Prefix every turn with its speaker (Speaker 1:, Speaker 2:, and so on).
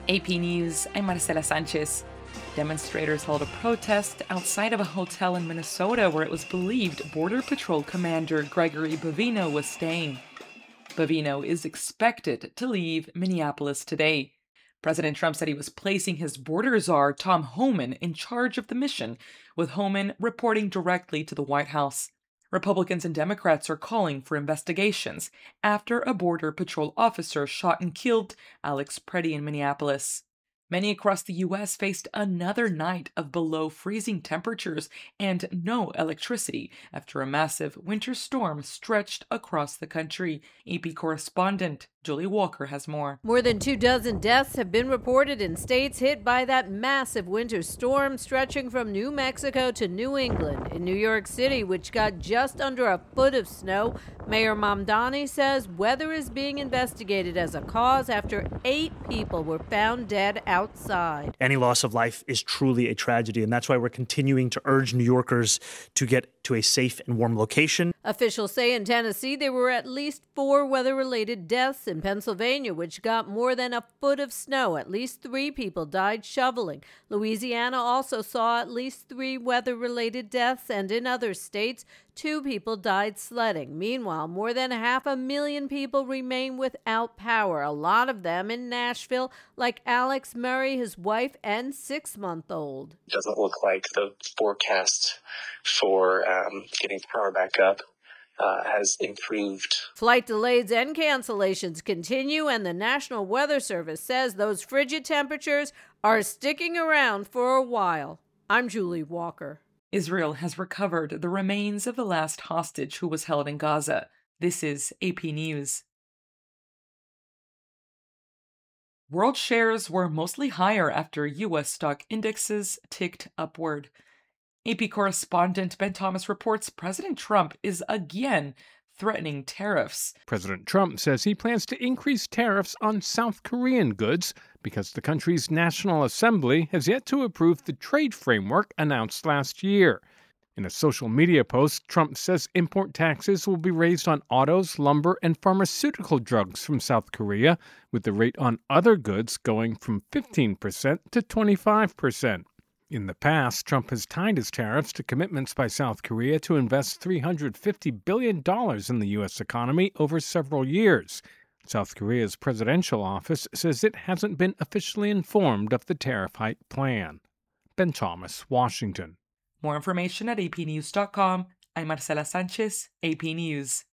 Speaker 1: AP News, I'm Marcela Sanchez. Demonstrators held a protest outside of a hotel in Minnesota where it was believed Border Patrol Commander Gregory Bovino was staying. Bovino is expected to leave Minneapolis today. President Trump said he was placing his border czar, Tom Homan, in charge of the mission, with Homan reporting directly to the White House. Republicans and Democrats are calling for investigations after a Border Patrol officer shot and killed Alex Preddy in Minneapolis. Many across the U.S. faced another night of below freezing temperatures and no electricity after a massive winter storm stretched across the country. AP correspondent Julie Walker has more.
Speaker 2: More than 24 deaths have been reported in states hit by that massive winter storm stretching from New Mexico to New England. In New York City, which got just under a foot of snow, Mayor Mamdani says weather is being investigated as a cause after 8 people were found dead outside.
Speaker 3: Any loss of life is truly a tragedy, and that's why we're continuing to urge New Yorkers to get to a safe and warm location.
Speaker 2: Officials say in Tennessee there were at least 4 weather-related deaths. In Pennsylvania, which got more than a foot of snow, at least 3 people died shoveling. Louisiana also saw at least 3 weather-related deaths, and in other states, 2 people died sledding. Meanwhile, more than 500,000 people remain without power, a lot of them in Nashville, like Alex Murray, his wife, and 6-month-old.
Speaker 4: It doesn't look like the forecast for getting power back up has improved.
Speaker 2: Flight delays and cancellations continue, and the National Weather Service says those frigid temperatures are sticking around for a while. I'm Julie Walker.
Speaker 1: Israel has recovered the remains of the last hostage who was held in Gaza. This is AP News. World shares were mostly higher after U.S. stock indexes ticked upward. AP correspondent Ben Thomas reports President Trump is again threatening tariffs.
Speaker 5: President Trump says he plans to increase tariffs on South Korean goods because the country's National Assembly has yet to approve the trade framework announced last year. In a social media post, Trump says import taxes will be raised on autos, lumber, and pharmaceutical drugs from South Korea, with the rate on other goods going from 15% to 25%. In the past, Trump has tied his tariffs to commitments by South Korea to invest $350 billion in the U.S. economy over several years. South Korea's presidential office says it hasn't been officially informed of the tariff hike plan. Ben Thomas, Washington.
Speaker 1: More information at apnews.com. I'm Marcela Sanchez, AP News.